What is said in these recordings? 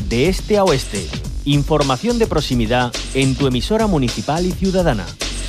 de este a oeste. Información de proximidad en tu emisora municipal y ciudadana.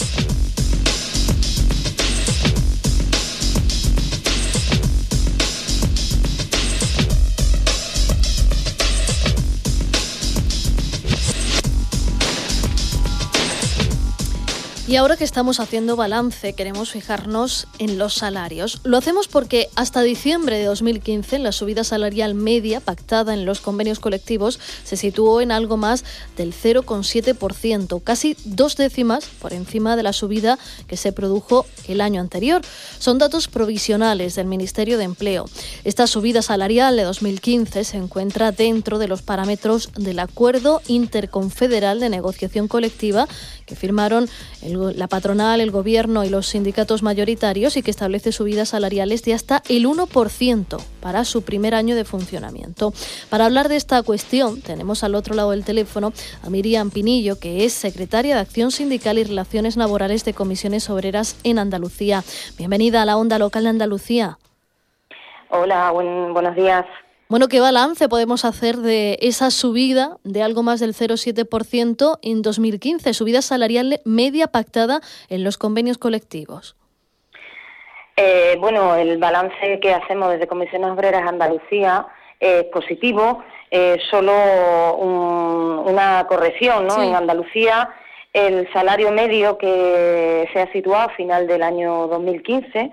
Y ahora que estamos haciendo balance, queremos fijarnos en los salarios. Lo hacemos porque hasta diciembre de 2015 la subida salarial media pactada en los convenios colectivos se situó en algo más del 0,7%, casi 2 décimas por encima de la subida que se produjo el año anterior. Son datos provisionales del Ministerio de Empleo. Esta subida salarial de 2015 se encuentra dentro de los parámetros del Acuerdo Interconfederal de Negociación Colectiva que firmaron la patronal, el gobierno y los sindicatos mayoritarios y que establece subidas salariales de hasta el 1% para su primer año de funcionamiento. Para hablar de esta cuestión tenemos al otro lado del teléfono a Miriam Pinillo, que es secretaria de Acción Sindical y Relaciones Laborales de Comisiones Obreras en Andalucía. Bienvenida a la Onda Local de Andalucía. Hola, buenos días. Bueno, ¿qué balance podemos hacer de esa subida de algo más del 0,7% en 2015, subida salarial media pactada en los convenios colectivos? Bueno, el balance que hacemos desde Comisiones Obreras Andalucía es positivo, solo una corrección, ¿no? Sí. En Andalucía el salario medio que se ha situado a final del año 2015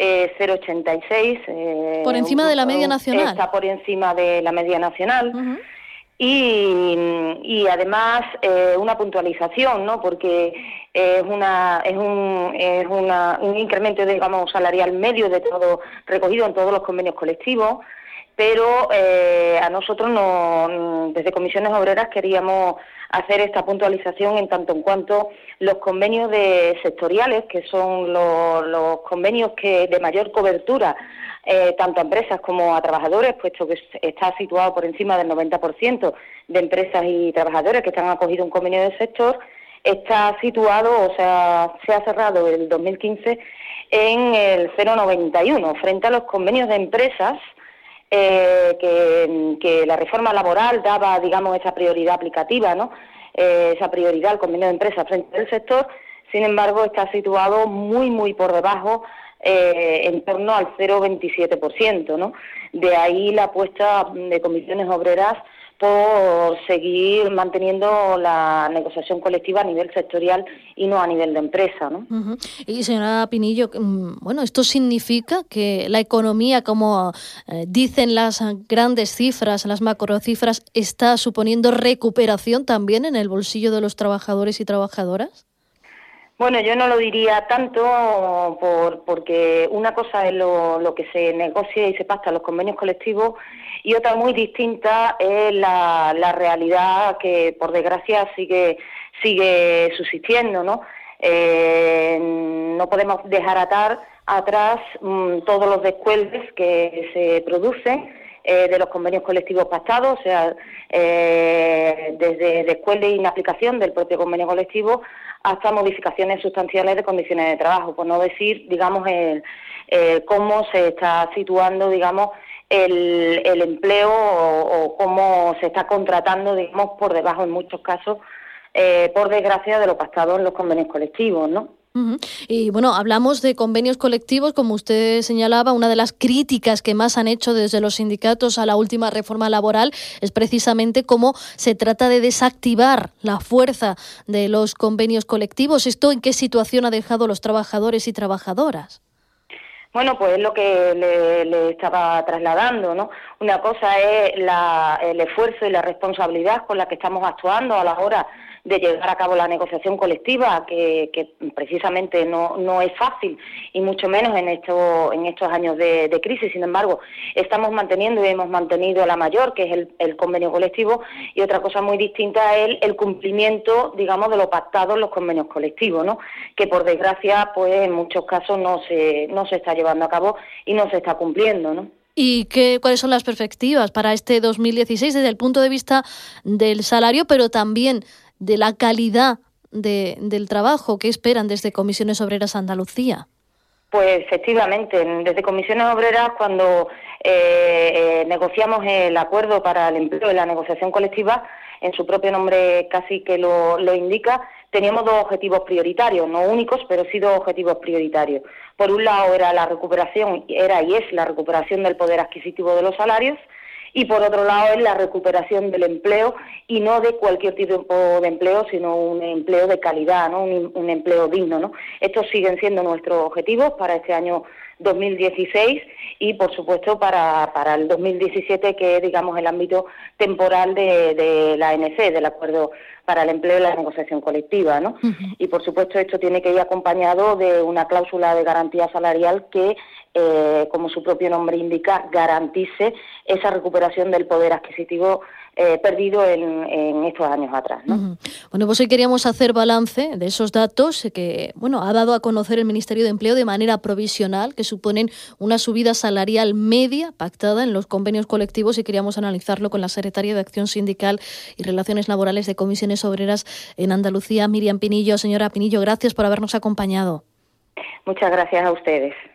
0,86. Por encima de la media nacional. Está por encima de la media nacional. Uh-huh. Y además una puntualización, ¿no? Porque es un incremento, digamos, salarial medio de todo recogido en todos los convenios colectivos, pero a nosotros desde Comisiones Obreras queríamos hacer esta puntualización en tanto en cuanto los convenios sectoriales, que son los convenios que de mayor cobertura tanto a empresas como a trabajadores, puesto que está situado por encima del 90% de empresas y trabajadores que están acogidos a un convenio del sector, está situado, o sea, se ha cerrado el 2015 en el 0,91, frente a los convenios de empresas que la reforma laboral daba, digamos, esa prioridad aplicativa, ¿no? Esa prioridad al convenio de empresas frente al sector. Sin embargo, está situado muy por debajo, en torno al 0,27%, ¿no? De ahí la apuesta de Comisiones Obreras por seguir manteniendo la negociación colectiva a nivel sectorial y no a nivel de empresa, ¿no? Uh-huh. Y señora Pinillo, bueno, esto significa que la economía, como dicen las grandes cifras, las macrocifras, está suponiendo recuperación también en el bolsillo de los trabajadores y trabajadoras. Bueno, yo no lo diría tanto porque una cosa es lo que se negocia y se pacta en los convenios colectivos y otra muy distinta es la realidad que, por desgracia, sigue subsistiendo, ¿no? No podemos dejar atrás todos los descuelgues que se producen de los convenios colectivos pactados, o sea, desde descuelgue e inaplicación del propio convenio colectivo hasta modificaciones sustanciales de condiciones de trabajo, por no decir, digamos, cómo se está situando, digamos, el empleo o cómo se está contratando, digamos, por debajo en muchos casos, por desgracia, de lo pactado en los convenios colectivos, ¿no? Uh-huh. Y bueno, hablamos de convenios colectivos, como usted señalaba, una de las críticas que más han hecho desde los sindicatos a la última reforma laboral es precisamente cómo se trata de desactivar la fuerza de los convenios colectivos. ¿Esto en qué situación ha dejado a los trabajadores y trabajadoras? Bueno, pues es lo que le estaba trasladando, ¿no? Una cosa es el esfuerzo y la responsabilidad con la que estamos actuando a la hora de llevar a cabo la negociación colectiva, que precisamente no es fácil, y mucho menos en estos años de crisis. Sin embargo, estamos manteniendo y hemos mantenido a la mayor, que es el convenio colectivo, y otra cosa muy distinta es el cumplimiento, digamos, de lo pactado en los convenios colectivos, ¿no? Que por desgracia, pues en muchos casos no se está llevando a cabo y no se está cumpliendo, ¿no? ¿Y cuáles son las perspectivas para este 2016 desde el punto de vista del salario, pero también de la calidad del trabajo? ¿Qué esperan desde Comisiones Obreras Andalucía? Pues efectivamente, desde Comisiones Obreras, cuando negociamos el acuerdo para el empleo y la negociación colectiva, en su propio nombre casi que lo indica, teníamos dos objetivos prioritarios, no únicos, pero sí dos objetivos prioritarios. Por un lado era la recuperación, era y es la recuperación del poder adquisitivo de los salarios, y por otro lado es la recuperación del empleo, y no de cualquier tipo de empleo, sino un empleo de calidad, ¿no? Un empleo digno, ¿no? Estos siguen siendo nuestros objetivos para este año 2016 y, por supuesto, para el 2017, que es, digamos, el ámbito temporal de la ANC, del Acuerdo para el Empleo y la Negociación Colectiva, ¿no? Uh-huh. Y, por supuesto, esto tiene que ir acompañado de una cláusula de garantía salarial que, como su propio nombre indica, garantice esa recuperación del poder adquisitivo perdido en estos años atrás, ¿no? Uh-huh. Bueno, pues hoy queríamos hacer balance de esos datos que, ha dado a conocer el Ministerio de Empleo de manera provisional, que suponen una subida salarial media pactada en los convenios colectivos, y queríamos analizarlo con la secretaria de Acción Sindical y Relaciones Laborales de Comisiones Obreras en Andalucía, Miriam Pinillo. Señora Pinillo, gracias por habernos acompañado. Muchas gracias a ustedes.